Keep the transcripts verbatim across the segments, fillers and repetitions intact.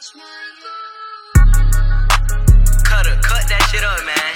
Cut, cut that shit up, man.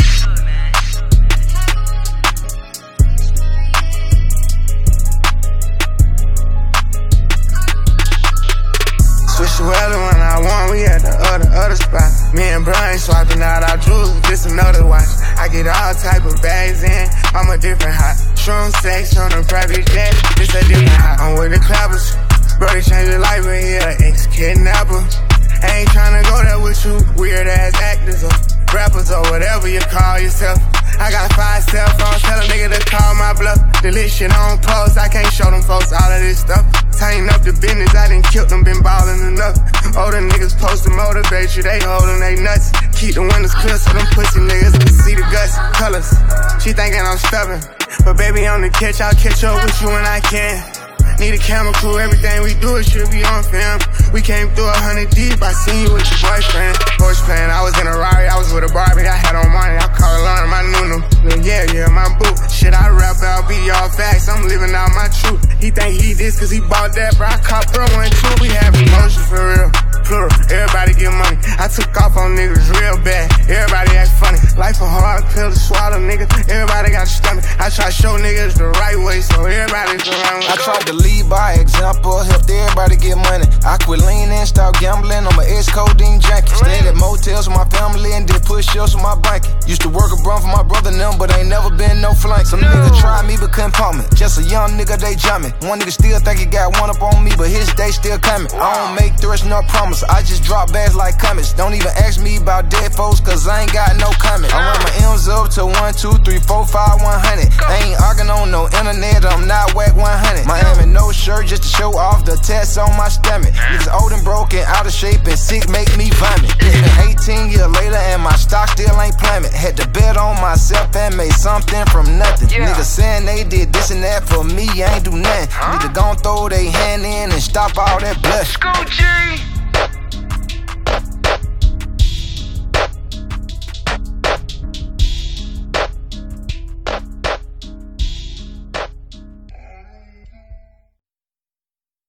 Switch the weather when I want, we at the other, other spot. Me and Brian swapping out our jewels, just another watch. I get all type of bags in, I'm a different hot. Shroom sex on a private jet, it's a different hot. I'm with the clappers, bro, they changed your life, but he an ex-kidnapper. I ain't tryna go there with you, weird ass actors or rappers or whatever you call yourself. I got five cell phones, tell a nigga to call my bluff. Delete shit on post, I can't show them folks all of this stuff. Tighten up the business, I done killed them, been ballin' enough. Older niggas supposed to motivate you, they holdin' they nuts. Keep the windows clear so them pussy niggas can see the guts, colors. She thinking I'm stubborn, but baby on the catch, I'll catch up with you when I can. Need a camera crew, everything we do, it should be on film. We came through a hundred deep, I seen you with your boyfriend. Horse playing, I was in a Rari, I was with a Barbie, I had on money, I called Alana, my Nunu. Yeah, yeah, my boo. Shit, I rap out, be all facts, I'm living out my truth. He think he this cause he bought that, bro, I caught bro one too. We have emotions for real, plural, everybody get money. I took off on niggas real bad, everybody act funny. Life a hard pill to swallow, nigga, everybody got a stomach. I try to show niggas the right way, so everybody's around. I tried to lead by example, helped everybody get money. I quit leaning, start gambling on my ex-codeine junkie. Stayed at motels with my family and did push-ups with my blanket. Used to work a brum for my brother and them, but ain't never been no flank. Some niggas tried me but couldn't pump me. Just a young nigga, they jump me. One nigga still think he got one up on me, but his day still coming. I don't make threats nor promise, I just drop bags like comets. Don't even ask me about dead folks, cause I ain't got no comment. I run my M's up to one, two, three, four, five, one hundred. I ain't arguing on no internet, I'm not whack one hundred. Miami no shirt just to show off the tats on my stomach. Niggas old and broken, out of shape and sick, make me vomit. It's been eighteen years later and my stock still ain't plummet. Had to bet on myself and made something from nothing. Yeah. Niggas saying they did this and that for me, I ain't do nothing. Huh? Niggas gon' throw they hand in and stop all that blush. Go G!